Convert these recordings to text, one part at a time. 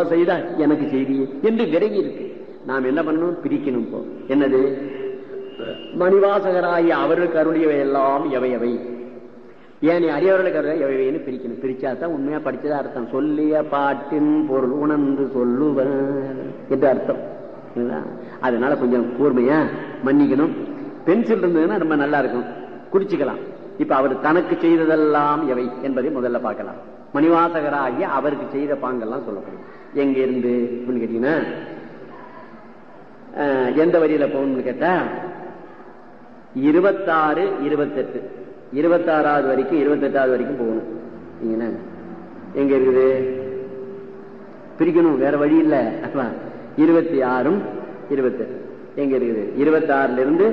செய்தா எனக்கு செய்தியே என்று விரைவி இருக்கு. நாம் என்ன பண்ணணும்? பிரிக்கணும். இப்போ என்னது? மணிவாசகராகிய அவர்களுக்கு அருளியவை எல்லாம் எவை எவை, ஏன் அறியவர்களுக்கு அருளிய எவைன்னு பிரிக்கணும். பிரிச்சாதான் உண்மையா படிச்சதா அர்த்தம். சொல்லிய பாட்டின் பொருள் உணர்ந்து சொல்லுவர் என்று அர்த்தம். அதனால கொஞ்சம் கூர்மையா மன்னிக்கணும். பென்சில் இருந்ததுன்னா ரொம்ப நல்லா இருக்கும், குறிச்சுக்கலாம். இப்ப அவர் தனக்கு செய்ததெல்லாம் எவை என்பதை முதல்ல பார்க்கலாம். மணிவாசகராகிய அவருக்கு செய்த பாங்கெல்லாம் சொல்லப்படும். எங்க இருந்து கேட்டீங்கன்னா எந்த வரியில போகணும்னு கேட்டா 26, 28, 26வது வரைக்கும் 28வது வரைக்கும் போகணும். எங்க இருக்குது? பிரிக்கணும், வேற வழி இல்ல. 26, 28 எங்க இருக்குது? 26ல இருந்து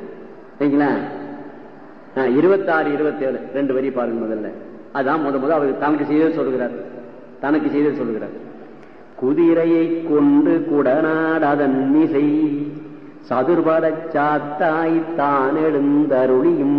26, 27 2 வரி பாருங்க முதல்ல. அதான் முதல் அவர் தனக்கு செய்தது சொல்லுகிறார். தனக்கு செய்தது சொல்லுகிறார். குதிரையை கொண்டு குடநாடதன் மிசை சதுர்பட சாத்தாய் தான் எழுந்தருளியும்.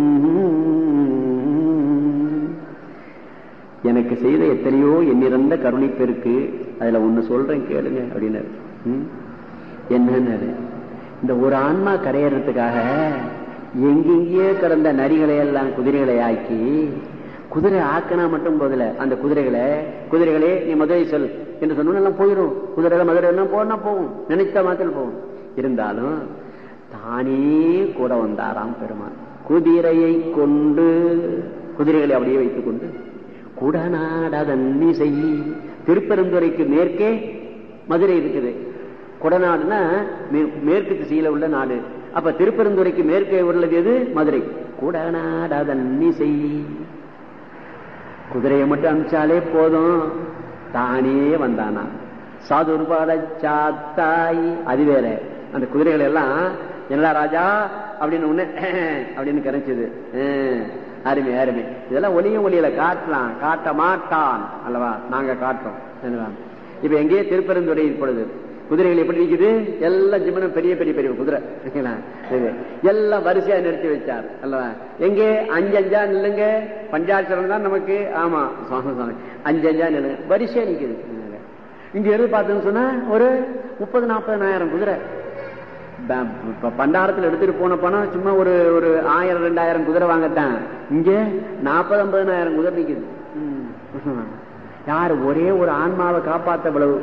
எனக்கு செய்த எத்தனையோ எண்ணிறந்த கருணை பெருக்கு, அதுல ஒண்ணு சொல்றேன் கேளுங்க அப்படின்னு. என்னன்னு, இந்த ஒரு ஆன்மா கரையறதுக்காக எங்கெங்கே கிடந்த நரிகளை எல்லாம் குதிரைகளை ஆக்கி, குதிரை ஆக்கினா மட்டும் போதில்ல, அந்த குதிரைகளே நீ மதுரை செல் என்று சொன்ன எல்லாம் போயிடும். குதிரைகளை மதுரை எல்லாம் போனா போகும், நினைத்த மாத்திரம் போகும். இருந்தாலும் தானே கூட வந்தாராம் பெருமான். குதிரையை கொண்டு, குதிரைகளை அப்படியே வைத்துக் கொண்டு குடநாடதன் மிசை, திருப்பெருந்துறைக்கு மேற்கே மதுரை இருக்குது. குடநாடுனா மேற்கு திசையில உள்ள நாடு. அப்ப திருப்பெருந்துறைக்கு மேற்கே உள்ளது எது? மதுரை. குடநாடதன் மிசை, குதிரையை மட்டும் அனுப்பிச்சாலே போதும், தானே வந்தானா. சாதுர்பாட சாத்தாய், அது வேற. அந்த குதிரைகள் எல்லாம் என்ன ராஜா அப்படின்னு ஒண்ணு அப்படின்னு கிடைச்சது. அருமை அருமை. இதெல்லாம் ஒளியும் ஒளியில காட்டலாம், காட்ட மாட்டான் அல்லவா? நாங்க காட்டுறோம். இப்ப எங்கேயே திருப்பெருந்துறை இப்பொழுது குதிரைகள் எப்படி இருக்குது? எல்லாம் ஜிம்மனும் பெரிய பெரிய பெரிய குதிரை எல்லாம் வரிசையா நிறுத்தி வச்சார் அல்லவா? எங்கே 5 நில்லுங்க, பஞ்சாட்சரம் தான் நமக்கு. ஆமா, 5 நில்லுங்க, வரிசையா நிக்குது. இங்க இருந்து பார்த்தோன்னு சொன்னா ஒரு 30,000-40,000 குதிரை. பண்டாரத்தில் எடுத்துட்டு போன பணம் சும்மா ஒரு 1000-2000 குதிரை வாங்கத்தான். இங்க 40,000-50,000 குதிரை நிக்குது. யாரு? ஒரே ஒரு ஆன்மாவை காப்பாத்த இவ்வளவு.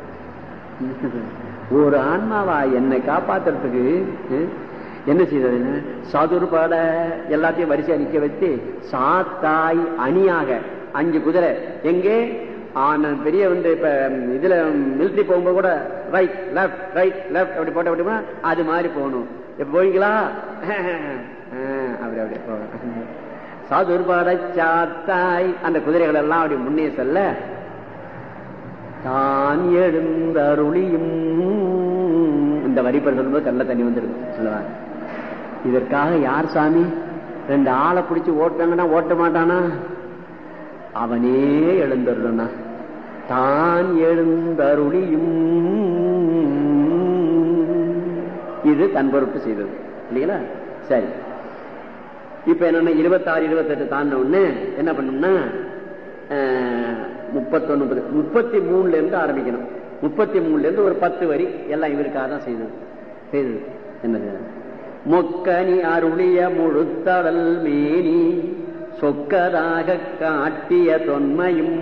ஒரு ஆன்மாவா என்னை காப்பாத்துறதுக்கு என்ன செய்தது? சதுர்பட எல்லாத்தையும் வரிசையா நிக்க வச்சு சாத்தாய் அணியாக 5 குதிரை. எங்கே? பெரிய வந்து இப்ப இதுல மிலிட்டரி போகும்போது கூட ரைட் லெப்ட் ரைட் லெப்ட் அப்படி போட்ட விட்டுமா அது மாதிரி போகணும். இப்ப போவீங்களா? அப்படி அப்படியே போக. சாதுர்பட சாத்தாய் அந்த குதிரைகள் எல்லாம் அப்படி முன்னே செல்ல தான் எழுந்தருளியும். இந்த வரிப்பட சொல்லும்போது கல்ல தண்ணி வந்துடும் சொல்லுவாங்க. இதற்காக யார் சாமி? 2 ஆளை பிடிச்சி ஓட்டாங்கன்னா ஓட்ட மாட்டானா? அவனே எழுந்தருளனா. தான் எழுந்தருளியும். இது தன் பொருட்டு செய்தது இல்லைங்களா? சரி, இப்ப என்னன்னா 26, 28 தாண்ட உடனே என்ன பண்ணணும்னா 31, 33 இருந்து ஆரம்பிக்கணும். 33 இருந்து ஒரு 10 வரி எல்லாம் இவருக்காக தான் செய்தது. என்னது? மொக்கனி அருளிய முழுத்தடல் மேனி சொக்கராக காட்டிய தொன்மையும்.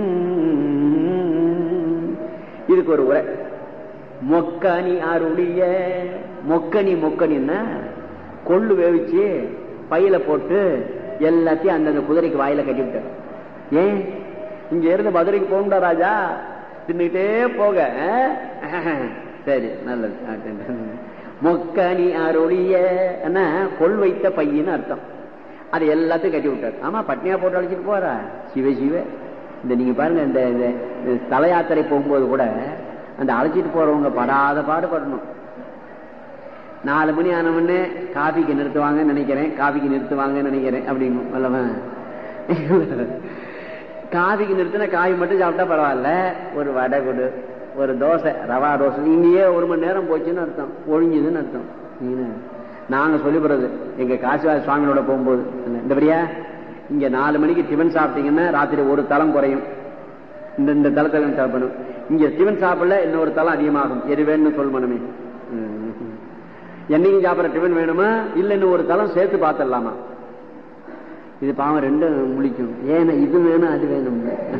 இதுக்கு ஒரு உரை. மொக்கனி அருளிய, மொக்கனின்னா கொள்ளு வேவிச்சு பையில போட்டு எல்லாத்தையும் அந்தந்த குதிரைக்கு வாயில கட்டிவிட்டார். ஏன்? இங்க இருந்து மதுரைக்கு போகணும்டா ராஜா, தின்னுட்டே போக. சரி, நல்லது. மொக்கனி அருளிய கொள் வைத்த பையன்னு அர்த்தம். அது எல்லாத்தையும் கட்டி விட்டார். ஆமா, பட்னியா போட்டு அழைச்சிட்டு போறா. சிவ சிவ. இந்த நீங்க பாருங்க, இந்த தல யாத்திரை போகும்போது கூட அந்த அழைச்சிட்டு போறவங்க படாத பாடுபடணும். 4 மணி ஆனவொன்னே காபிக்கு நிறுத்துவாங்கன்னு நினைக்கிறேன், காபிக்கு நிறுத்துவாங்கன்னு நினைக்கிறேன் அப்படின்னு அல்லவன். காபிக்கு நிறுத்தின காய் மட்டும் சாப்பிட்டா பரவாயில்ல, ஒரு வடை கொடு, ஒரு தோசை, ரவா தோசை, இங்கேயே 1 மணி நேரம் போச்சுன்னு அர்த்தம், ஒழிஞ்சுதுன்னு அர்த்தம். நாங்க சொல்லிப்படுறது எங்க காசிவாச சுவாமியோட போகும்போது, இந்த பெரியா இங்க 4 மணிக்கு டிஃபன் சாப்பிட்டீங்கன்னா ராத்திரி 1 தளம் குறையும். இந்த தளத்தை சாப்பிடணும். இங்க டிஃபன் சாப்பிடல இன்னொரு தளம் அதிகமாகும். எது வேணும்னு சொல் மனமே. என்னைக்கும் சாப்பிட்ற டிஃபன் வேணுமா இல்ல இன்னும் ஒரு தளம் சேர்த்து பார்த்துடலாமா? இது பாவம் ரெண்டும் முழிக்கும். ஏன்னா இது வேணும் அது வேணும்.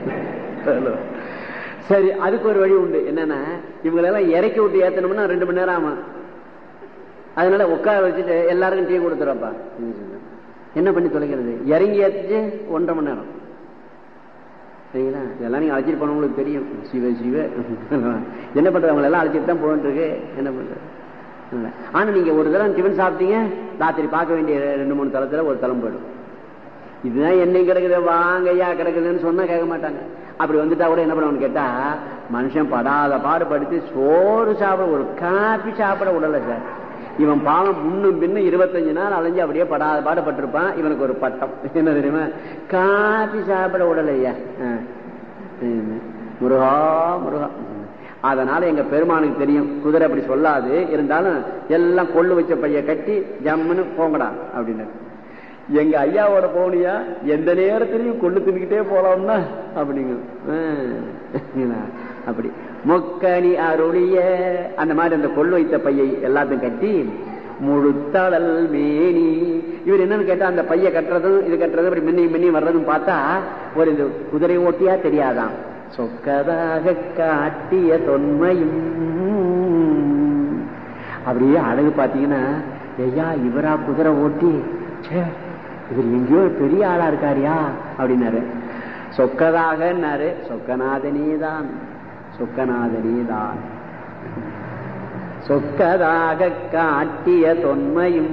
சரி, அதுக்கு ஒரு வழி உண்டு. என்னன்னா இவங்களெல்லாம் இறக்கி விட்டு ஏத்தணும்னா 2 மணி நேரம் ஆகும். அதனால உட்கார வச்சுட்டு எல்லாருக்கும் டீ கொடுத்துறப்பா. என்ன பண்ணி தொலைக்கிறது? இறங்கி ஏத்துச்சு 1.5 மணி நேரம். சரிங்களா? இதெல்லாம் நீங்க அழைச்சிட்டு போனவங்களுக்கு தெரியும். சிவ சிவ என்ன பண்றது? அவங்க எல்லாம் அழைச்சிட்டு தான் போயிட்டு இருக்கு. என்ன பண்றது? ஆனா நீங்க ஒரு தரம் டிஃபன் சாப்பிட்டீங்க, ராத்திரி பார்க்க வேண்டிய 2-3 தளத்துல ஒரு தளம் போயிடும். இதுதான் என்னைக்கு கிடக்குது, வாங்கய்யா கிடக்குதுன்னு சொன்னா கேட்க மாட்டாங்க. அப்படி வந்துட்டா கூட என்ன பண்ணுவான்னு கேட்டா, மனுஷன் படாத பாடுபடுத்தி சோறு சாப்பிட, ஒரு காப்பி சாப்பிட உடல சார். இவன் பாவம் முன்னும் பின்னும் 25 நாள் அலைஞ்சு அப்படியே படாத பாடுபட்டிருப்பான். இவனுக்கு ஒரு பட்டம் என்ன தெரியுமா? காப்பி சாப்பிட உடலையா. முருகா முருகா. அதனால எங்க பெருமானுக்கு தெரியும், குதிரை அப்படி சொல்லாது. இருந்தாலும் எல்லாம் கொள்ளு வச்ச பைய கட்டி ஜம்முன்னு போங்கடா அப்படின்னு. எங்க ஐயாவோட போனியா எந்த நேரத்திலையும் கொள்ளு தின்னுக்கிட்டே போலாம்னா அப்படிங்க. அப்படி மொக்கனி அருளிய அந்த மாதிரி அந்த கொள்ளு வைத்த பையை எல்லாத்தையும் கட்டி முழுத்தளல் மேனி. இவர் என்னன்னு கேட்டா, அந்த பைய கட்டுறதும் இது கட்டுறதும் அப்படி மின்னி மின்னி வர்றதும் பார்த்தா ஒரு இந்த குதிரை ஓட்டியா தெரியாதான். சொக்கதாக காட்டிய தொன்மையும் அப்படியே அழகு பாத்தீங்கன்னா, ஐயா இவரா குதிரை ஓட்டி, இவர் எங்கேயோ பெரிய ஆளா இருக்காரியா அப்படின்னாரு. சொக்கதாகன்னாரு. சொக்கநாதனேதான், சொக்கநாதனேதான். சொக்கதாக காட்டிய தொன்மையும்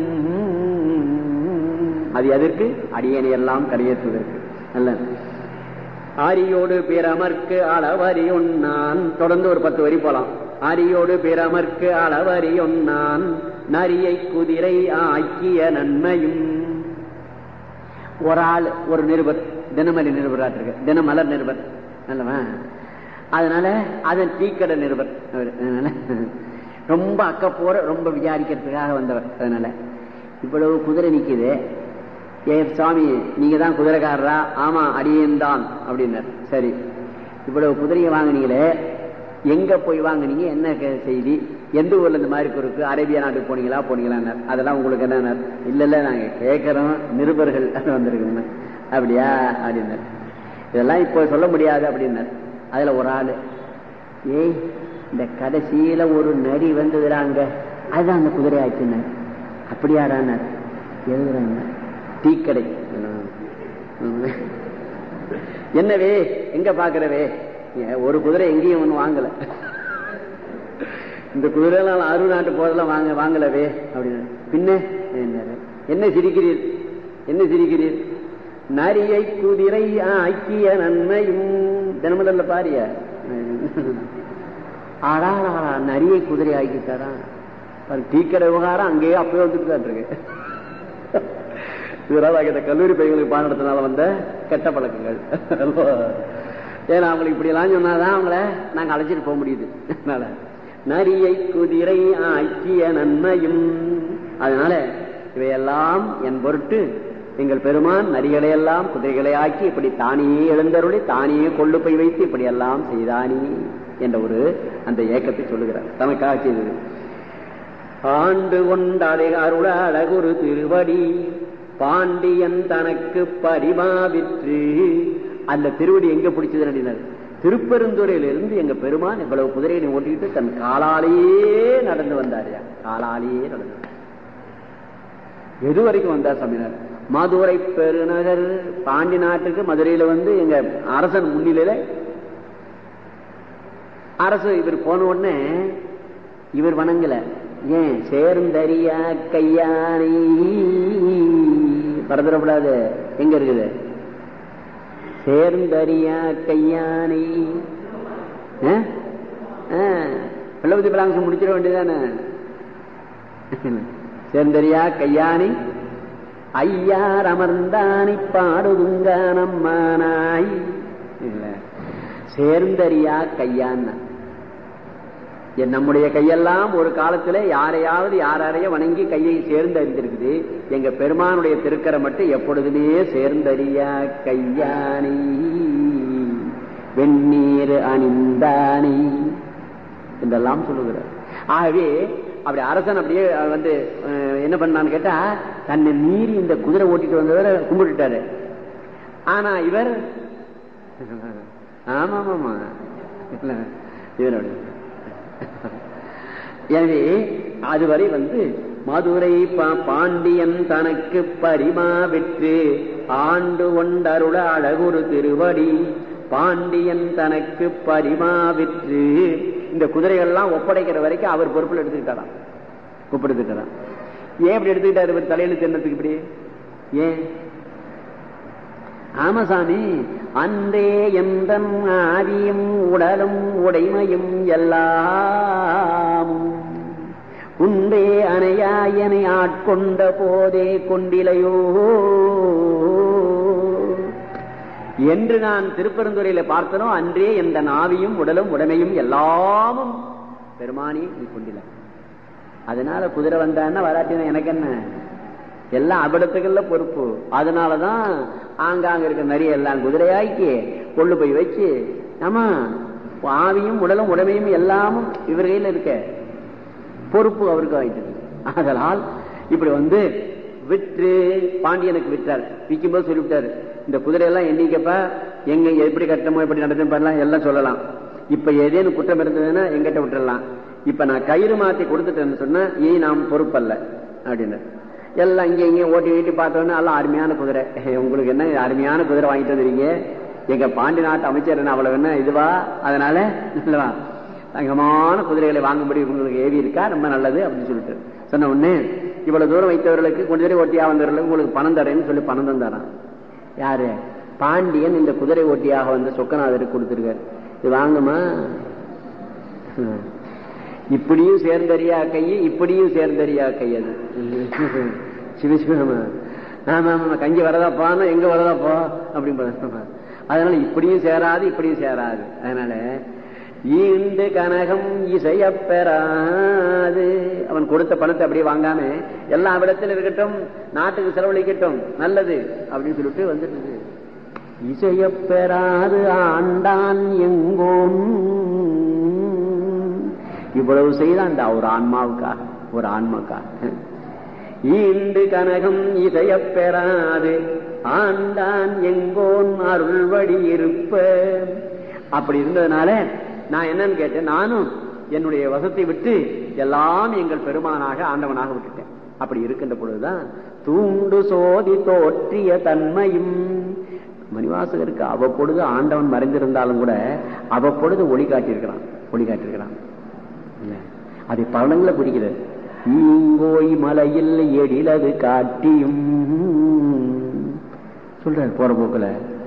அது எதற்கு? அடியனை எல்லாம் கரையேற்றுவதற்கு. அல்ல ஆரியோடு பிறமர்க்கு அளவரி ஒன்னான். தொடர்ந்து ஒரு 10 வரி போலாம். ஆரியோடு பிறமர்க்கு அளவரி ஒன்னான், நரியை குதிரை ஆக்கிய நன்மையும். ஒரு ஆள், ஒரு நிருபர், தினமலி நிருபராட்டிருக்கு, தினமலர் நிருபர் அல்லவா. அதனால அதன் டீக்கடை நிருபர். அதனால ரொம்ப அக்கப்போற, ரொம்ப விசாரிக்கிறதுக்காக வந்தவர். அதனால இவ்வளவு குதிரை நிக்குது, ஏ சாமி நீங்க தான் குதிரைக்காரரா? ஆமா அடியேன் தான் அப்படின்னார். சரி, இவ்வளவு குதிரையை வாங்கினீங்களே, எங்க போய் வாங்கினீங்க, என்ன செய்தி, எந்த ஊர்ல இந்த மாதிரி இருக்கு, அரேபியா நாட்டுக்கு போனீங்களா? அதெல்லாம் உங்களுக்கு என்ன? இல்ல நாங்க கேட்கிறோம், நிருபர்கள் வந்திருக்குங்க. அப்படியா அப்படின்னார். இதெல்லாம் இப்போ சொல்ல முடியாது அப்படின்னார். அதுல ஒரு ஆளு, ஏய் இந்த கடைசியில ஒரு நரி வந்துடுறாங்க, அதுதான் அந்த குதிரை ஆச்சுன்னார். அப்படியாடானார். எழுதுறாங்க டீக்கடை. என்னவே எங்க பாக்குறவே? ஒரு குதிரை எங்கேயும் ஒண்ணு வாங்கல, இந்த குதிரை எல்லாம் அருநாட்டு போதெல்லாம் வாங்கலவே அப்படின்னு. பின்ன என்ன சிரிக்கிறீர், என்ன சிரிக்கிறீர்? நரியை குதிரை ஆக்கிய நன்மையும். தினமதல்ல பாரிய ஆடா நரியை குதிரை ஆக்கிட்டாரா? டீக்கடை விவகாரம் அங்கேயே அப்பவே வந்துட்டு இருக்கு. இதனால கல்லூரி பையங்களுக்கு பாடம் நடத்தினால வந்த கெட்ட பழக்கங்கள். ஏன்னா அவங்களுக்கு இப்படி எல்லாம் சொன்னாதான் அவங்கள நாங்க அழைச்சிட்டு போக முடியுது. அதனால நரியை குதிரை ஆக்கிய நன்மையும். அதனால இவையெல்லாம் என் பொருட்டு எங்கள் பெருமான் நரிகளை எல்லாம் குதிரைகளை ஆக்கி இப்படி தானியே எழுந்தருளி தானியே கொள்ளு போய் வைத்து இப்படி எல்லாம் செய்தானி என்ற ஒரு அந்த ஏக்கத்தை சொல்லுகிறார். தனக்காக செய்தது. ஆண்டு கொண்டாடை அருள அழகுரு திருவடி பாண்டியன் தனக்கு பரிமாவிற்று. அந்த திருவடி எங்க பிடிச்சது அப்படின்னாரு, திருப்பெருந்துறையிலிருந்து எங்க பெருமான் இவ்வளவு குதிரையை ஓட்டிக்கிட்டு தன் காலாலேயே நடந்து வந்தாரியா. காலாலேயே நடந்து எது வரைக்கும் வந்தார் சமீனர்? மதுரை பெருநகர் பாண்டி நாட்டுக்கு மதுரையில வந்து எங்க அரசன் முன்னிலையில அரசு இவர் போன உடனே இவர் வணங்கல. ஏன்? சேர்ந்தறியா கையானை பரதரப்படாது. எங்க இருக்குது? சேர்ந்தறியா கையானை. பிள்ளபதி பிளாங்கம் முடிச்சிட வேண்டியதானே? சேர்ந்தறியா கையானை ஐயார் அமர்ந்தானை பாடுதுங்க நம்மானாய். இல்ல சேர்ந்தறியா கையான்னா நம்முடைய கையெல்லாம் ஒரு காலத்துல யாரையாவது யாரைய வணங்கி கையை சேர்ந்து அறிந்திருக்குது. எங்க பெருமானுடைய திருக்கரை மட்டும் எப்பொழுதுமே சேர்ந்தறியா கையானை. வெந்நீர் அணிந்தானி என்றெல்லாம் சொல்லுகிறார். ஆகவே அப்படி அரசன் அப்படியே வந்து என்ன பண்ணான்னு கேட்டா, தன்னை மீறி இந்த குதிரை ஓட்டிட்டு வந்தவரை கும்பிட்டுட்டாரு. ஆனா இவர் ஆமா ஆமா இவரோட. எனவே அதுவரை வந்து மதுரை பாண்டியன் தனக்கு பரிமா வெற்று ஆண்டு கொண்டருள அழகுரு திருவடி பாண்டியன் தனக்கு பரிமா வெற்று. இந்த குதிரைகள்லாம் ஒப்படைக்கிற வரைக்கும் அவர் பொறுப்பில் எடுத்துக்கிட்டாராம், ஒப்படைத்துட்டாராம். ஏன் இப்படி எடுத்துக்கிட்டாரு இவர் தலையில தென்னத்துக்கு இப்படி? ஏன்? ஆமசாமி, அன்றே எந்தன் ஆவியும் உடலும் உடைமையும் எல்லாமும் உண்டே அணையாயனை ஆட்கொண்ட போதே கொண்டிலையோ என்று நான் திருப்பெருந்துறையில பார்த்தனோ அன்றே எந்த ஆவியும் உடலும் உடைமையும் எல்லாமும் பெருமானி நீ கொண்டில. அதனால குதிரை வந்தான்னா வராட்டினா எனக்கு என்ன, எல்லாம் அபடத்துக்கள்ல பொறுப்பு. அதனாலதான் ஆங்காங்க இருக்க நிறைய எல்லாம் குதிரையாக்கி கொள்ளு போய் வச்சு, ஆமா ஆவியும் உடலும் உடைமையும் எல்லாமும் இவர் கையில இருக்க பொறுப்பு அவருக்கு ஆயிட்டு. அதனால் இப்படி வந்து விற்று பாண்டியனுக்கு விற்றார். விற்கும்போது சொல்லிவிட்டாரு, இந்த குதிரையெல்லாம் எண்ணிக்கப்ப எங்க எப்படி கட்டமோ எப்படி நடத்தும் எல்லாம் சொல்லலாம். இப்ப ஏதேனும் குற்றம் இருந்ததுன்னா எங்கிட்ட விட்டுறலாம். இப்ப நான் கயிறு மாத்தி கொடுத்துட்டேன்னு சொன்னா இனி நாம் பொறுப்பல்ல அப்படின்னு எல்லாம் இங்க இங்கே ஓட்டி வீட்டி பார்த்தோன்னா எல்லாம் அருமையான குதிரை. உங்களுக்கு என்ன அருமையான குதிரை வாங்கிட்டு வந்துருங்க, எங்க பாண்டி நாட்டு அமைச்சர் என்ன அவ்வளவு என்ன இதுவா, அதனால இல்லவா தங்கமான குதிரைகளை வாங்கும்படி உங்களுக்கு ஏவி இருக்கா, ரொம்ப நல்லது அப்படின்னு சொல்லிட்டு சொன்ன உடனே இவ்வளவு தூரம் வைத்தவர்களுக்கு குதிரை ஓட்டியா வந்தவர்களுக்கு உங்களுக்கு பணம் தரேன்னு சொல்லி பணம் தந்தாரான். யாரு? பாண்டியன் இந்த குதிரை ஓட்டியாக வந்து சொக்கநாதருக்கு கொடுத்துருக்காரு. இது வாங்குமா, இப்படியும் சேர்ந்தறியா கை இப்படியும் சேர்ந்தறியா கை. அது சிவசிவமா ஆமா ஆமா கஞ்சி வரதாப்பான்னா எங்க வரதாப்பா அப்படின்னு. அதனால இப்படியும் சேராது இப்படியும் சேராது. அதனால ஈண்டு கனகம் இசைய பெறாது. அவன் கொடுத்த பணத்தை அப்படியே வாங்காம எல்லா இடத்துல இருக்கட்டும், நாட்டுக்கு செலவழிக்கட்டும், நல்லது அப்படின்னு சொல்லிட்டு வந்துட்டு இசைய பெறாது ஆண்டான் எங்கோன். இவ்வளவு செய்தான் அந்த ஒரு ஆன்மாவுக்காக, ஒரு ஆன்மாக்காக. ஈண்டு கனகம் இசைய பெறாது ஆண்டான் எங்கோன் அருள்வடி இருப்ப. அப்படி இருந்ததுனால நான் என்னன்னு கேட்டேன், நானும் என்னுடைய வசத்தை விட்டு எல்லாம் எங்கள் பெருமானாக ஆண்டவனாக விட்டுட்டேன். அப்படி இருக்கின்ற பொழுதுதான் தூண்டு சோதி தோற்றிய தன்மையும் மணிவாசகருக்கு அவ்வப்பொழுது ஆண்டவன் மறைந்திருந்தாலும் கூட அவ்வப்பொழுது ஒளி காட்டியிருக்கிறான், ஒளி காட்டியிருக்கிறான். அதை பலன்களை குறிக்கிறது. ஈங்கோய் மலையில் எழிலது காட்டியும் சொல்றாரு போற போக்குல.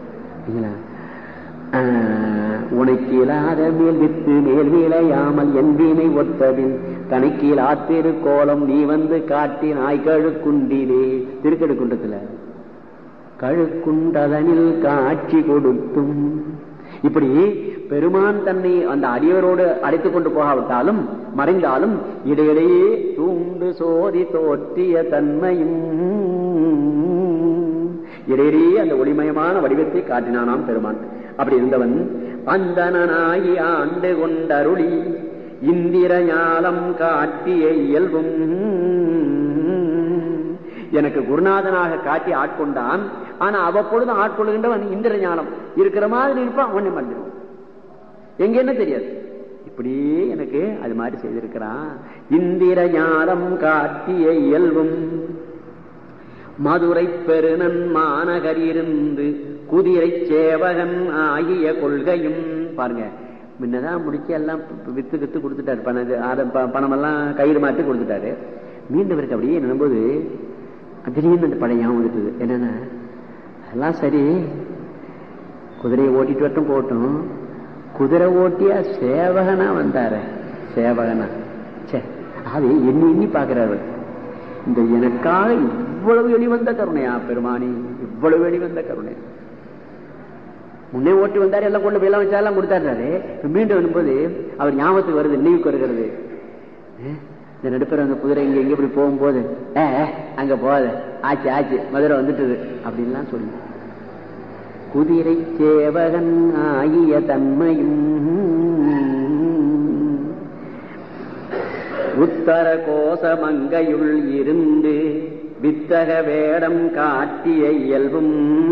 உனக்கு இல்லாத மேல் வித்து மேல் விளையாமல் என் வீணை ஒத்தபின் தனக்கீழ் ஆத்திரு கோலம் நீ வந்து காட்டி நாய் கழுக்குண்டிலே. திருக்கடுக்குன்றத்துல கழுக்குண்டதனில் காட்சி கொடுத்தும். இப்படி பெருமான் தன்னை அந்த அடியவரோடு அழைத்துக் கொண்டு போகாவிட்டாலும் மறைந்தாலும் இடையிடையே தூண்டு சோதி தோற்றிய தன்மையும் இடையிடையே அந்த ஒளிமயமான வடிவத்தை காட்டினானாம் பெருமான். அப்படி இருந்தவன் அந்தனாகி ஆண்டு கொண்டருளி இந்திர ஞாலம் காட்டிய இயல்பும். எனக்கு குருநாதனாக காட்டி ஆட்கொண்டான். ஆனா அவ்வப்பொழுது ஆட்கொள்கின்றவன் இந்திர ஞானம் இருக்கிற மாதிரி இருப்பான், ஒண்ணு மறந்துடுவான், எங்க என்ன தெரியாது. இப்படியே எனக்கு அது மாதிரி செய்திருக்கிறான். இந்திர ஞானம் காட்டிய இயல்பும் மதுரை பெருநன் மாநகர் இருந்து குதிரை சேவகன் ஆகிய கொள்கையும். பாருங்க, முன்னதான் முடிச்சு எல்லாம் வித்து வித்து கொடுத்துட்டாரு, பணமெல்லாம் கயிறு மாற்றி கொடுத்துட்டாரு. மீண்டும் இருக்கு அப்படியே நினைம்போது திடீர்னு அந்த பழைய வந்துட்டு என்னன்னா, அதெல்லாம் சரி குதிரையை ஓட்டிட்டு வரட்டும் போட்டும், குதிரை ஓட்டியா சேவகனா வந்தாரு, சேவகனா அது எண்ணி எண்ணி பாக்குறாரு. இந்த எனக்காக இவ்வளவு வெளிவந்த கருணையா பெருமானி, இவ்வளவு வெளிவந்த கருணையா. முன்னே ஓட்டி வந்தாரு, எல்லாம் கொண்டு போய் எல்லாம் வச்சாலாம் கொடுத்தாரு. மீண்டும் வரும்போது அவர் ஞாபகத்துக்கு வருது, நினைவுக்கு வருகிறது. இந்த நடுப்பர் அந்த குதிரை இங்க எங்க இப்படி போகும்போது அங்க போகாத, ஆச்சு ஆச்சு மதுரை வந்துட்டுது அப்படின்லாம் சொல்லி குதிரை சேவகன் ஆகிய தன்மையும் உத்தர கோசமங்கையுள் இருந்து வித்தக வேடம் காட்டிய இயல்பும்.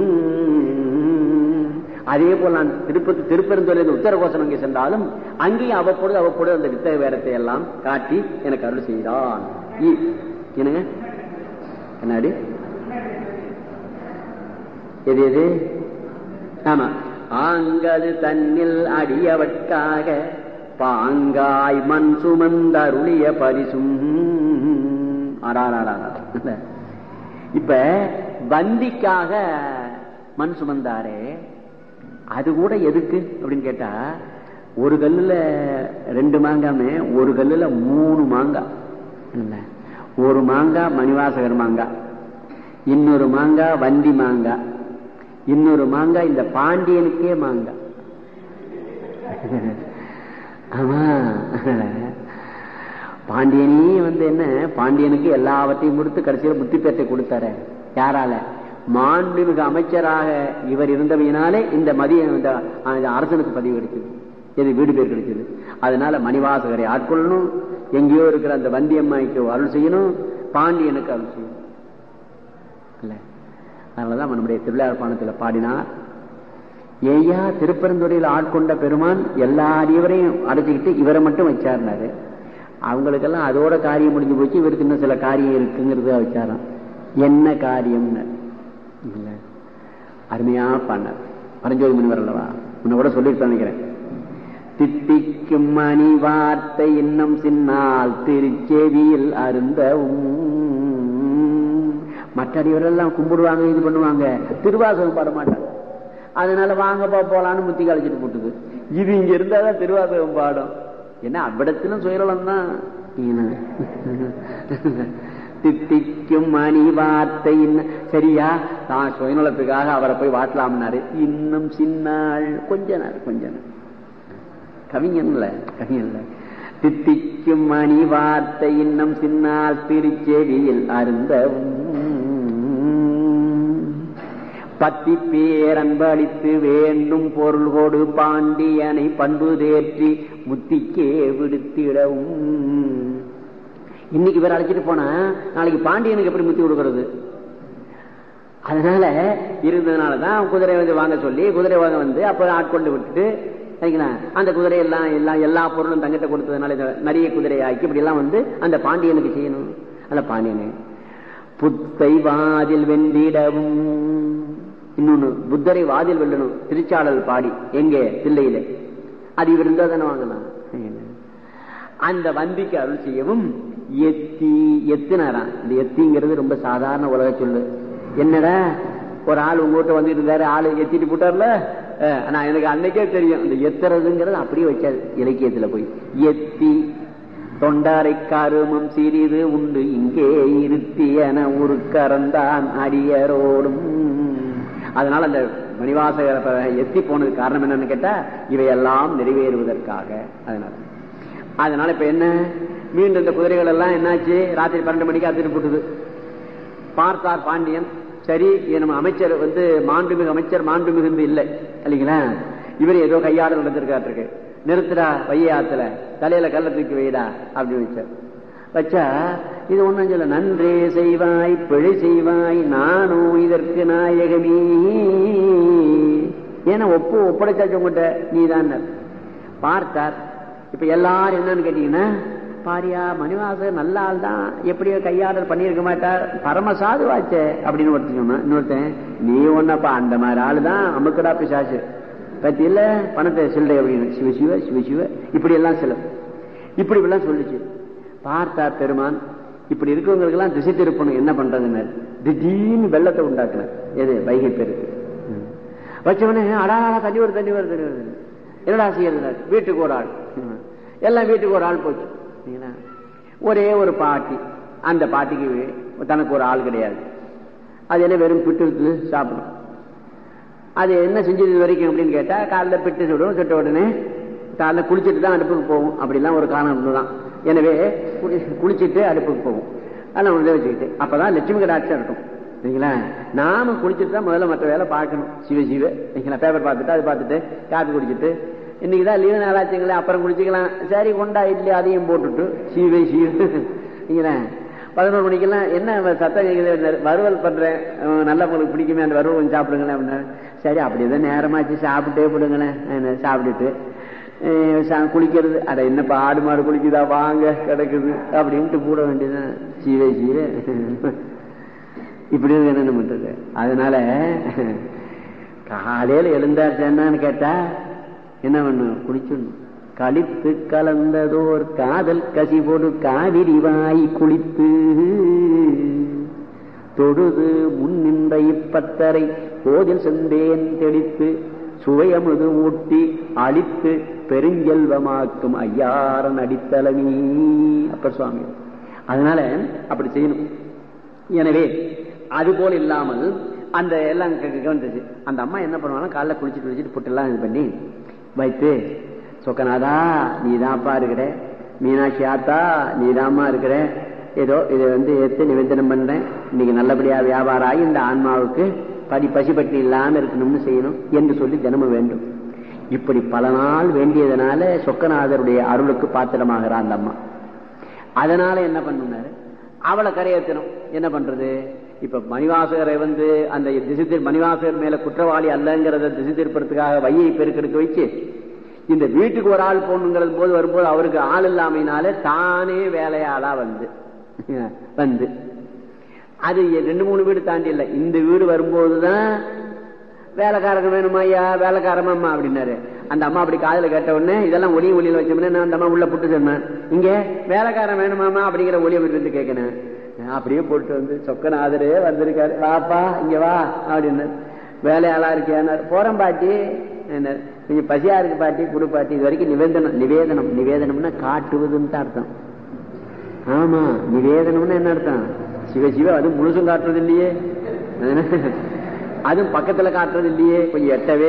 அதே போல் நான் திருப்பெருந்துறை உத்தர கோசமங்கை சென்றாலும் அங்கேயும் அவ்வப்பொழுது அந்த வித்தக வேடத்தை எல்லாம் காட்டி எனக்கு அருள் செய்தான். என்னங்க என்னாடி எது எது? ஆமா, ஆங்கது தன்னில் அடியவட்காக பாங்காய் மண் சுமந்தருளிய பரிசும். இப்ப வந்திக்காக மண் சுமந்தாரே, அது கூட எதுக்கு அப்படின்னு கேட்டா, ஒரு கல்லுல 2 மாங்காமே, ஒரு கல்லுல 3 மாங்காய். ஒரு மாங்காய் மணிவாசகர் மாங்காய், இன்னொரு மாங்காய் வந்தி மாங்காய், இன்னொரு மாங்காய் இந்த பாண்டியனுக்கே மாங்காய். ஆமா, பாண்டியனே என்ன, பாண்டியனுக்கு எல்லாவற்றையும் கொடுத்து கடைசியில் புத்தி பேட்டை கொடுத்தாரு. யாரால? மாண்புமிகு அமைச்சராக இவர் இருந்தவையினாலே இந்த மதிய அரசனுக்கு பதிவு கிடைச்சது, இது வீடு பேர் கிடைச்சது. அதனால மணிவாசகரை ஆட்கொள்ளணும், எங்கேயோ இருக்கிற அந்த வந்தியம்மாய்க்கு அருள் செய்யணும், பாண்டியனுக்கு அருள் செய்யணும். இல்ல, அதனாலதான் நம்முடைய திருவிழாப்பாணத்தில் பாடினார், ஏயா திருப்பெருந்துறையில் ஆட்கொண்ட பெருமான் எல்லா அடியவரையும் அடைச்சிக்கிட்டு இவரை மட்டும் வச்சாருனாரு. அவங்களுக்கெல்லாம் அதோட காரியம் முடிஞ்சு போச்சு, இவருக்கு இன்னும் சில காரியம் இருக்குங்கிறத வச்சாராம். என்ன காரியம்னு இல்ல, அருமையா பண்ணார் பரஞ்சோதி முனிவர் அல்லவா, உன்னை கூட சொல்லிட்டு நினைக்கிறேன். தித்திக்கும் மணி வார்த்தை இன்னும் சின்னால் திருச்செவியில் அருந்தவும். மற்ற அடியவரெல்லாம் கும்பிடுவாங்க, இது பண்ணுவாங்க, திருவாசகம் பாட மாட்டாங்க. அதனால வாங்க போலான்னு முத்தி கழிச்சிட்டு போட்டுது. இது இங்க இருந்தாதான் திருவாசகம் பாடம். ஏன்னா அவ்விடத்திலும் சுயரலம் தான். தித்திக்கும் மணி வார்த்தை சரியா, தான் சுயநலத்துக்காக அவரை போய் வாட்டலாம்னாரு. இன்னும் சின்னாள், கொஞ்ச நாள் கவிஞன்ல. தித்திக்கும் மணி வார்த்தை இன்னும் சின்னால் திருச்செவியில் அருந்தவும். பத்தி பேரன்பளித்து வேண்டும் பொருள் கொடு பாண்டியனை பண்பு தேற்றி முத்திக்கே விடுத்திடவும். இன்னைக்கு வேற அழைச்சிட்டு போனா நாளைக்கு பாண்டியனுக்கு எப்படி முத்தி கொடுக்கறது? அதனால இருந்ததுனாலதான் குதிரை வாங்க சொல்லி குதிரை வாங்க அப்ப ஆட்கொண்டு விட்டுட்டு அந்த குதிரையெல்லாம் எல்லா பொருளும் தங்கிட்ட கொடுத்ததுனால நிறைய குதிரை ஆக்கி இப்படி எல்லாம் அந்த பாண்டியனுக்கு செய்யணும். அல்ல, பாண்டியனு புத்தை வாதில் வென்றிடவும். இன்னொன்னு, புத்தரை வாதில் வெல்லணும். திருச்சாளல் பாடி எங்க தில்லையில, அது இவர் இருந்தா தானே வாங்கலாம். அந்த வந்திக்கு அருள் செய்யவும் எத்தினாராம். இந்த எத்திங்கிறது ரொம்ப சாதாரண உலக சொல்லு. என்னடா ஒரு ஆள் உங்ககிட்ட வந்துட்டு இருந்தாரு, ஆளு எத்திட்டு போட்டார்ல, நான் எனக்கு அன்னைக்கே தெரியும் இந்த எத்துறதுங்கிறது அப்படியே வச்சாது இலக்கியத்துல போய். எத்தி தொண்டாரை கருமம் சிறிது உண்டு இங்கே இருத்தி என ஒரு கரந்தான் அடியரோடும். அதனால அந்த மணிவாசகரை எத்தி போனதுக்கு காரணம் என்னன்னு கேட்டா இவையெல்லாம் நிறைவேறுவதற்காக. அதனால இப்ப என்ன, மீண்டும் இந்த குதிரைகள் எல்லாம் என்னாச்சு, ராத்திரி 12 மணிக்கு அத்துட்டு போட்டுது. பார்த்தார் பாண்டியன், சரி நம்ம அமைச்சர் மாண்புமிகு அமைச்சர் மாண்புமிகு இல்லை இல்லைங்களா, இவர் ஏதோ கையாட நடந்திருக்காரு, நிறுத்துடா வைய ஆத்துல தலையில கல்ல தூக்கி வைடா அப்படின்னு வச்சா இது ஒண்ணும் சொல்ல, நன்றே செய்வாய் பிழை செய்வாய் நானோ இதற்கு நாயகமே. ஏன்னா ஒப்படைச்சாச்சு உங்ககிட்ட, நீதான் பார்த்தார். இப்ப எல்லாரும் என்னன்னு கேட்டீங்கன்னா, பாரியா மணிவாசகர் நல்ல ஆள் தான், எப்படியோ கையாடல் பண்ணியிருக்க மாட்டார், பரமசாதுவாச்ச அப்படின்னு ஒருத்தன். இன்னொருத்தன், நீ ஒன்னப்பா அந்த மாதிரி ஆளுதான் அமுக்கடா பிசாசு பத்தி இல்ல பணத்தை சில்லறை அப்படின்னு சிவசிவ சிவசிவ இப்படி எல்லாம் சில இப்படி எல்லாம் சொல்லிச்சு. பார்த்தார் பெருமான், இப்படி இருக்கவங்களுக்கு எல்லாம் திசை திருப்பணும், என்ன பண்றதுன்னு திடீர்னு வெள்ளத்தை உண்டாக்குன. எது வைகை பெருக்கு வச்சவனே, அடா தண்ணி வருது என்னடா செய்யறது, வீட்டுக்கு ஒரு ஆள், எல்லாம் வீட்டுக்கு ஒரு ஆள் போச்சு. ஒரே ஒரு பாட்டி, அந்த பாட்டிக்கு தனக்கு ஒரு ஆள் கிடையாது. அது என்ன வெறும் பிட்டு சாப்பிடும். அது என்ன செஞ்சது வரைக்கும் அப்படின்னு கேட்டா, காலைல பிட்டு சுடும், சுட்ட உடனே காலைல குளிச்சுட்டு தான் அடுப்புக்கு போகும். அப்படிலாம் ஒரு காரணம் தான். எனவே குளிச்சுட்டு அடுப்புக்கு போகும். அதெல்லாம் வச்சுக்கிட்டு அப்பதான் லட்சுமி கடாட்சம் இருக்கும். சரிங்களா? நாம குளிச்சுட்டு தான் முதல்ல மற்ற வேலை பார்க்கணும். சிவ சிவ சரிங்களா? பேப்பர் பார்த்துட்டு அது பார்த்துட்டு காப்பி குடிச்சிட்டு இன்னைக்குதான் லீவு நாளாச்சுங்களே அப்புறம் குளிச்சுக்கலாம், சரி கொண்டா இட்லி அதையும் போட்டுட்டு சிவ சிவ சரிங்களா? 11 மணிக்கெல்லாம் என்ன சத்தம் கேட்குது, வறுவல் பண்றேன் நல்லா உங்களுக்கு பிடிக்குமே அந்த வறுவல் கொஞ்சம் சாப்பிடுங்களேன் அப்படின்னா, சரி அப்படிதான் நேரமாச்சு சாப்பிட்டே போடுங்களேன். சாப்பிட்டுட்டு குளிக்கிறது, அட என்னப்பா ஆடு மாடு குளிக்குதா வாங்க கிடக்குது அப்படின்ட்டு கூட வேண்டியதுதான். சீவே சீவே இப்படி என்ன பண்றது? அதனால காலையில எழுந்தாச்சான்னு கேட்டா என்ன பண்ணும், குளிச்சுடணும். கழித்து கலந்ததோர் காதல் கசிபோடு காவிரி வாய் குளித்து தொழுது முன்னின்ற இப்பத்தரை கோதில் செந்தேன் தெளித்து சுவையமுது ஊட்டி அழித்து பெருஞ்செல்வமாக்கும் ஐயாரன் அடித்தளமீ அப்பர் சுவாமி. அதனால அப்படி செய்யணும். எனவே அது போல இல்லாமல் அந்த எல்லாம் கவனிச்சு அந்த அம்மா என்ன பண்ணுவாங்க, காலைல குளிச்சுட்டு புட்டெல்லாம் இது பண்ணி வைத்து, சொக்கநாதா நீதான்ப்பா இருக்கிற, மீனாட்சி ஆத்தா நீதாம்மா இருக்கிற, ஏதோ இதை ஏற்று நிவேதனம் பண்றேன், இன்னைக்கு நல்லபடியா வியாபாரம் ஆகி இந்த ஆன்மாவுக்கு பசிப்பட்டி இல்லாம இருக்கணும்னு செய்யணும் என்று சொல்லி தினமும் வேண்டும். இப்படி பல நாள் வேண்டியதனால சொக்கநாதருடைய அருளுக்கு பாத்திரமாகிறான் அந்த அம்மா. அதனால என்ன பண்ணுனாரு, அவளை கரையேற்றணும். என்ன பண்றது, இப்ப மணிவாசகரை அந்த திசை மணிவாசகர் மேல குற்றவாளி அல்லங்கிறத திசை திருப்பறதுக்காக வையை பெருக்கெடுக்க வச்சு இந்த வீட்டுக்கு ஒரு ஆள் போகணுங்கிறது போது வரும்போது அவருக்கு ஆள் இல்லாமையினால தானே வேலையாளா வந்து அது 2-3 வீடு தாண்டி இல்லை, இந்த வீடு வரும்போதுதான் வேலைக்காரங்க வேணுமா ஐயா வேலைக்காரமாம்மா அப்படின்னாரு. அந்த அம்மா அப்படி காதல கேட்ட உடனே இதெல்லாம் ஒளியில வச்சோம்னா அந்த அம்மா உள்ள புட்டு சொன்னேன், இங்க வேலைக்காரன் வேணுமாமா அப்படிங்கிற ஒளியை விட்டு கேட்கணும். அப்படியே போட்டு சொக்கநாதரே வந்திருக்காரு, வாப்பா இங்க வா அப்படின்னு. வேலையாளா இருக்கியா, போறேன் பாட்டி, கொஞ்சம் பசியா இருக்கு பாட்டி குடு பாட்டி. இது வரைக்கும் நிவேதனம்னா காட்டுவதுன்னு தான் அர்த்தம். ஆமா, நிவேதனம்னு என்ன அர்த்தம், சிவ சிவ அது முழுசும் காட்டுறது இல்லையே, அதுவும் பக்கத்துல காட்டுறது இல்லையே, கொஞ்சம் எட்டவே.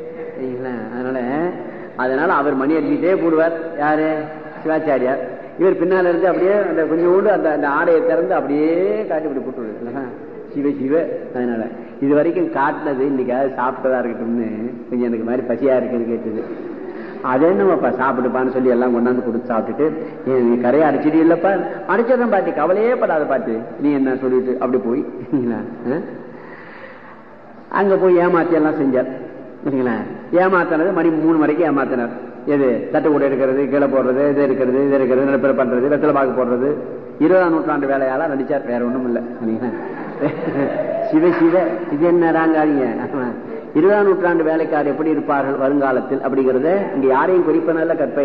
அதனால அவர் மணி அடிக்கிட்டே போடுவார். யாரு, சிவாச்சாரியார். இவர் பின்னால இருந்து அப்படியே அந்த கொஞ்சோண்டு அந்த ஆடையை திறந்து அப்படியே காட்டி இப்படி போட்டுருது சிவ சிவ. அதனால இது வரைக்கும் காட்டினது இன்னைக்காவது சாப்பிட்டதா இருக்கட்டும்னு கொஞ்சம் எனக்கு மாதிரி பசியா இருக்குன்னு கேட்டது. அதே நம்மப்பா சாப்பிடுப்பான்னு சொல்லி எல்லாம் கொண்டாந்து கொடுத்து சாப்பிட்டுட்டு, நீ கரையை அடிச்சிட்டு இல்லப்பா, அடிச்சதான் பாட்டி கவலையே படாத பாட்டு நீ என்ன சொல்லிட்டு அப்படி போய் அங்க போய் ஏமாத்தி எல்லாம் செஞ்சார். ஏமாத்தினது மணி 3 வரைக்கும் ஏமாத்தினார். எது, தட்டு கூட எடுக்கிறது, கீழே போடுறது, இது இருக்கிறது நிலப்பெற பண்றது, வெத்தலை பாக்கு போடுறது, 20ஆம் நூற்றாண்டு வேலையால நடிச்சார், வேற ஒண்ணும் இல்லை. சிவ சிவ இது என்ன ராங்காதீங்க. 20ஆம் நூற்றாண்டு வேலைக்காரர் எப்படி இருப்பார்கள் வருங்காலத்தில் அப்படிங்கறத இங்க யாரையும் குறிப்பனல்ல கற்பை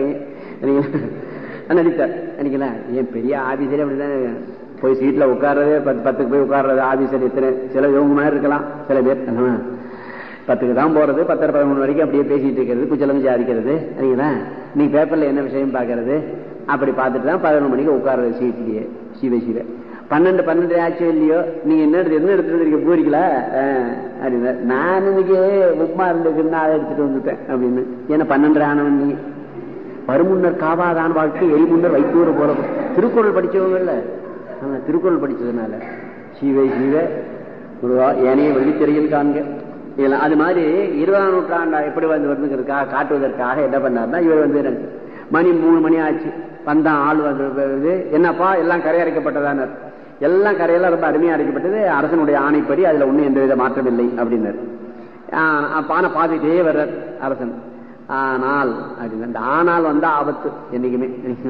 நடித்தார். நினைக்கலாம், ஏன் பெரிய ஆபீசரே அப்படிதான் போய் சீட்ல உட்கார்றதே 10க்கு போய் உட்கார்றது. ஆபீசர் எத்தனை சில இவங்க மாதிரி இருக்கலாம், சில பேர் 10க்கு தான் போறது, 10:13 வரைக்கும் அப்படியே பேசிட்டு இருக்கிறது, குச்சலம் விசாரிக்கிறது. நீ பேப்பர்ல என்ன விஷயம் பாக்குறது, அப்படி பார்த்துட்டு தான் 11 மணிக்கு உட்கார்றது சீட்லயே. சிவ சிவ 12 ஆச்சு இல்லையோ, நீங்க என்ன எடுத்துட்டு போறீங்களா அப்படின்னா, நான் இன்னைக்கு உப்மா இருந்துக்குன்னா அதை எடுத்துட்டு வந்துட்டேன் அப்படின்னு. ஏன்னா 12 ஆனவன் நீ வருமுன்னர் காவாதான் வாழ்க்கை எரிமுன்னர் வைத்தூர் போற திருக்குறள் படிச்சவங்கல்ல, திருக்குறள் படிச்சதுனால சிவ சிவ குருவா ஏனைய வெளித்திரையில் காண்க. அது மாதிரி 20ஆம் நூற்றாண்டா எப்படி வருதுங்கிறதுக்காக காட்டுவதற்காக என்ன பண்ணார்னா, இவர் மணி 3 மணி ஆச்சு வந்தான் ஆள் வந்து, என்னப்பா எல்லாம் கரையடைக்கப்பட்டதான, எல்லாம் கரையெல்லாம் ரொம்ப அருமையா அடைக்கப்பட்டது, அரசனுடைய ஆணைப்படி அதுல ஒண்ணும் எந்தவித மாற்றம் இல்லை அப்படின்னாரு. பானை பார்த்துட்டே வர்றார் அரசன். ஆனால் அப்படின்னா, இந்த ஆனால் வந்தா ஆபத்து என்னைக்குமே.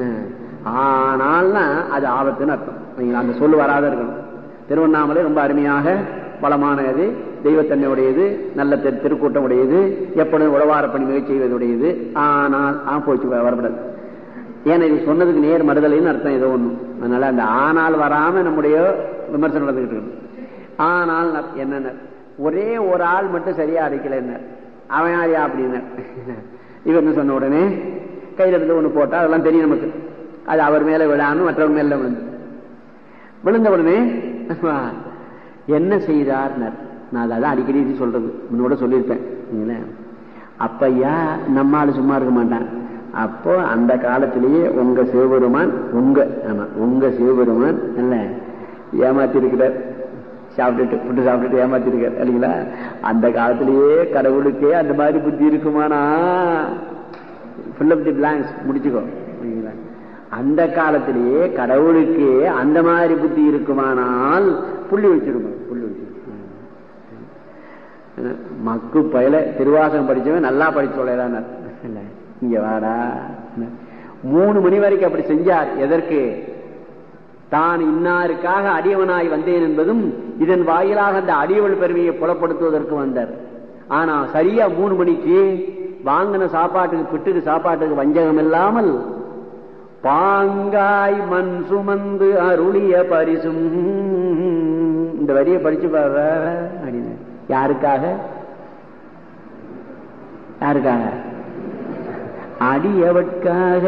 ஆனால்னா அது ஆபத்துன்னு அர்த்தம். அந்த சொல்லு வராத இருக்கணும். திருவண்ணாமலை ரொம்ப அருமையாக வளமானது, தெய்வத்தன்மையுடையது, நல்ல திருக்கூட்டம் உடையது, எப்பொழுதும் உழவார பணி மிகச் செய்வதுடையது. ஆனால் போச்சு வரப்படாது. ஏன்னா இது சொன்னதுக்கு நேர் மறுதலைன்னு அர்த்தம் ஏதோ ஒண்ணு. அதனால அந்த ஆனால் வராம நம்முடைய விமர்சனம் நடந்துகிட்டு இருக்கு. ஆனால் என்னென்ன, ஒரே ஒரு ஆள் மட்டும் சரியா அடைக்கல, என்ன அவன் யாரியா அப்படின்னு இவர் சொன்ன உடனே கையில இருந்து ஒண்ணு போட்டா அதெல்லாம் தெரியும் நமக்கு. அது அவர் மேல விழான்னு மற்றவர் மேல விழுந்த உடனே என்ன செய்தார், நான் அதான் அடிக்கடி சொல்றது, முன்னோட சொல்லியிருப்பேன். அப்பையா நம்மால் சும்மா இருக்க மாட்டான். அப்போ அந்த காலத்திலேயே உங்க சிவபெருமான் உங்க சிவபெருமான் இல்ல ஏமாத்தி இருக்கிறார். சாப்பிட்டுட்டு புட்டு சாப்பிட்டுட்டு ஏமாத்திருக்காரு இல்லைங்களா? அந்த காலத்திலேயே கடவுளுக்கே அந்த மாதிரி புத்தி இருக்குமானா fill up the blanks முடிச்சுக்கோ. அந்த காலத்திலேயே கடவுளுக்கே அந்த மாதிரி புத்தி இருக்குமானால் புள்ளி வச்சிருக்கோம். புள்ளி வச்சிருக்கோம். மக்கு பயில திருவாசகம் படிச்சவன் நல்லா படிச்சு சொல்ல இங்க வாடா. 3 மணி வரைக்கும் அப்படி செஞ்சார். எதற்கு? தான் இன்னாருக்காக அடியவனாய் வந்தேன் என்பதும் இதன் வாயிலாக அந்த அடியவள் பெருமையை புலப்படுத்துவதற்கு வந்தார். ஆனா சரியா 3 மணிக்கு வாங்கின சாப்பாட்டுக்கு பிட்டுக்கு சாப்பாட்டுக்கு வஞ்சகம் இல்லாமல் பாங்காய் மண் சுமந்து அருளிய பரிசும் இந்த வரியை படிச்சு பாரு அப்படின்னு. யாருக்காக? யாருக்காக? அடியவட்காக.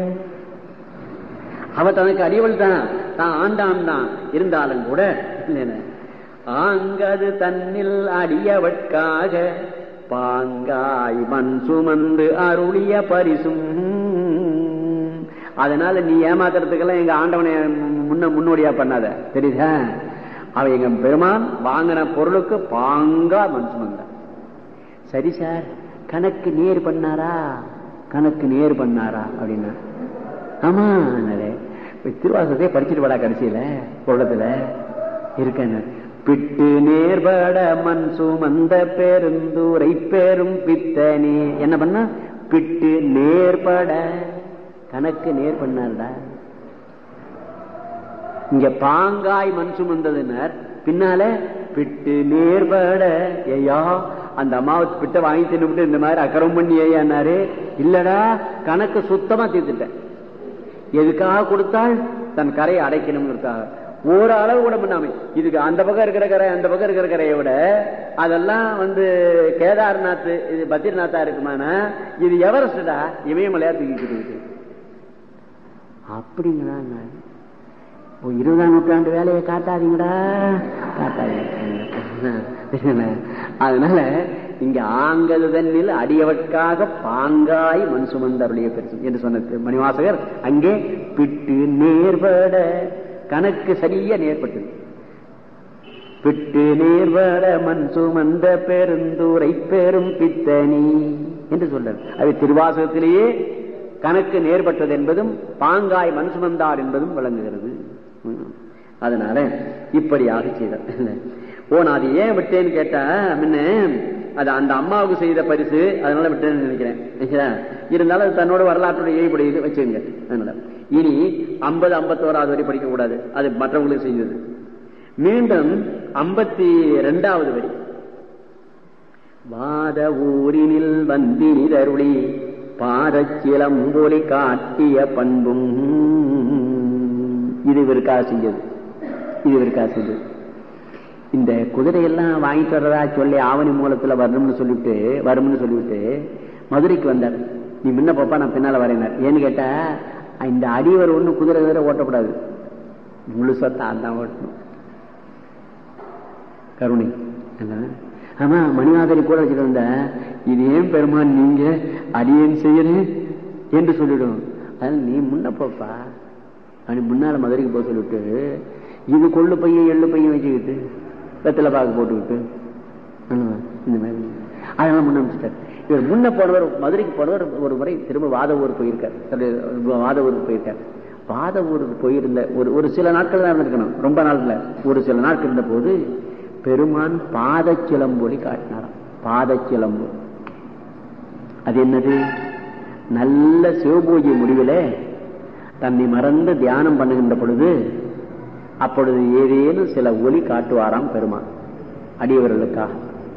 அவ தனக்கு அடியவள் தான், தான் ஆண்டான் தான். இருந்தாலும் கூட ஆங்கது தன்னில் அடியவட்காக பாங்காய் மண் சுமந்து அருளிய பரிசும். அதனால நீ ஏமாத்துறதுக்கெல்லாம் எங்க ஆண்டவனை முன்னோடியா பண்ணாத, தெரியுதா? அவ எங்க பெருமான் வாங்கின பொருளுக்கு பாங்கா மண் சுமந்த. சரி சார், கணக்கு நேர் பண்ணாரா? கணக்கு நேர் பண்ணாரா அப்படின்னா ஆமா திருவாசகத்தை படிச்சுட்டு வாடா. கடைசியில பொருளத்துல இருக்க பிட்டு நேர்பட மண் சுமந்த பெருந்தூரை பெரும் பித்தனே என்ன பண்ணா? பிட்டு நேர்பட கணக்கு நேர் பண்ணார்டா. இங்க பாங்காய் மண் சுமந்ததுனர், பின்னால பிட்டு நேர்பட. ஐயா அந்த அம்மாவை பிட்ட வாங்கி தின்னுபிட்டு இந்த மாதிரி அக்கறம் பண்ணி ஏயானாரு. இல்லடா, கணக்கு சுத்தமா தீர்த்துட்டேன். எதுக்காக கொடுத்தாள்? தன் கரையை அடைக்கணும்னு. ஒரு அளவு கூட பண்ணாம இதுக்கு அந்த பக்கம் இருக்கிற கரை அந்த பக்கம் இருக்கிற கரையை விட அதெல்லாம் கேதார்நாத் இது பத்ரிநாத்தா இருக்குமானா இது எவரெஸ்டா இமயமலையா தூக்கிட்டு அப்படிங்கிறாங்க. 20ஆம் நூற்றாண்டு வேலையை காட்டாதீங்கடா, காட்டாதீங்க. அதனால இங்க ஆங்கது தன்னில் அடியவட்காக பாங்காய் மண் சுமந்தருடைய பெருசு என்று சொன்ன மணிவாசகர் அங்கே பிட்டு நேர்பட கணக்கு சரியா நேர்பட்டது. பிட்டு நேர்பட மண் சுமந்த பெருந்தூரை பெரும் பித்தனி என்று சொல்றார். அது திருவாசகத்திலேயே கணக்கு நேர்பட்டது என்பதும் பாங்காய் மண் சுமந்தார் என்பதும் விளங்குகிறது. அதனால இப்படியாக செய்தார். நான் அது ஏன் விட்டேன்னு கேட்டா, முன்ன அது அந்த அம்மாவுக்கு செய்த பரிசு, அதனால விட்டேன்னு நினைக்கிறேன். இருந்தாலும் அது தன்னோட வரலாற்றுடைய ஏற்படுகிறது வச்சுங்க. அதனால இனி 50-51 வரை படிக்க கூடாது, அது மற்றவங்களுக்கு செய்தது. மீண்டும் 52வது வரி. வாத ஊரினில் வந்தினிதருளி பாதச்சிலம்பொலி காட்டிய பண்பும். இது இவருக்காக செஞ்சது, இது இவருக்காக செஞ்சது. இந்த குதிரையெல்லாம் வாங்கிட்டு வர்றதா சொல்லி ஆவணி மூலத்துல வரும்னு சொல்லிவிட்டு மதுரைக்கு வந்தார். நீ முன்ன பாப்பா, நான் பின்னால வரேனார். ஏன்னு கேட்டா, இந்த அடிவர் ஒண்ணு குதிரை வேற ஓட்டக்கூடாது, முழுசா தான் ஓட்டணும். கருணை. ஆமா, மணிநாதரி கூட வச்சுட்டு வந்த இது ஏன் பெருமான் நீங்க அடியேன் செய்யறேன் என்று சொல்லிடும். அதனால நீ முன்ன போப்பா, அப்படி முன்னால மதுரைக்கு போக சொல்லிவிட்டு இது கொள்ளு பையன் எள்ளு பையன் வச்சுக்கிட்டு வெத்தலை பாக்கு போட்டுக்கிட்டு இந்த மாதிரி அதெல்லாம் முன்ன அமைச்சிட்டார். இவர் முன்ன போனவர், மதுரைக்கு போனவர் ஒரு முறை திரும்ப வாத ஊருக்கு போயிருக்கார். வாத ஊருக்கு போயிருக்கார். வாத ஊருக்கு போயிருந்த ஒரு சில நாட்கள் தான் இருந்திருக்கணும், ரொம்ப நாள்ல ஒரு சில நாட்கள் இருந்த போது பெருமான் பாதச்சிலம்பொலி காட்டினாராம். பாதச்சிலம்பு அது என்னது? நல்ல சிவபூஜை முடிவில் தன்னை மறந்து தியானம் பண்ணுகின்ற பொழுது அப்பொழுது ஏதேனும் சில ஒலி காட்டுவாராம் பெருமான் அடியவர்களுக்காக.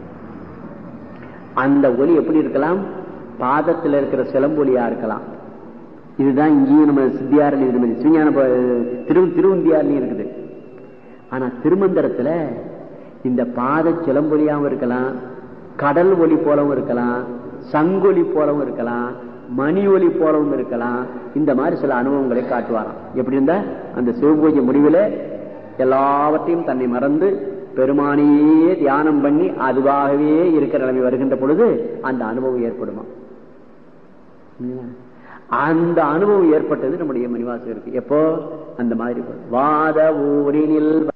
அந்த ஒலி எப்படி இருக்கலாம்? பாதத்தில் இருக்கிற சிலம்பொலியா இருக்கலாம். இதுதான் இங்கேயும் நம்ம சித்தியாரில் சிவஞான திருவந்தியாரிலையும் இருக்குது. ஆனா திருமந்திரத்துல இந்த பாத சிலம்பொலியாவும் இருக்கலாம், கடல் ஒலி போலவும் இருக்கலாம், சங்கொலி போலவும் இருக்கலாம், மணி ஒலி போலவும் இருக்கலாம். இந்த மாதிரி சில அனுபவங்களை காட்டுவாராம். எப்படி இருந்தா அந்த சிவபூஜை முடிவில் எல்லாவற்றையும் தன்னை மறந்து பெருமானையே தியானம் பண்ணி அதுவாகவே இருக்கிற நிலைமை வருகின்ற பொழுது அந்த அனுபவம் ஏற்படுமா? அந்த அனுபவம் ஏற்பட்டது நம்முடைய மணிவாசகருக்கு. எப்போ? அந்த மாதிரி வாத ஊரினில்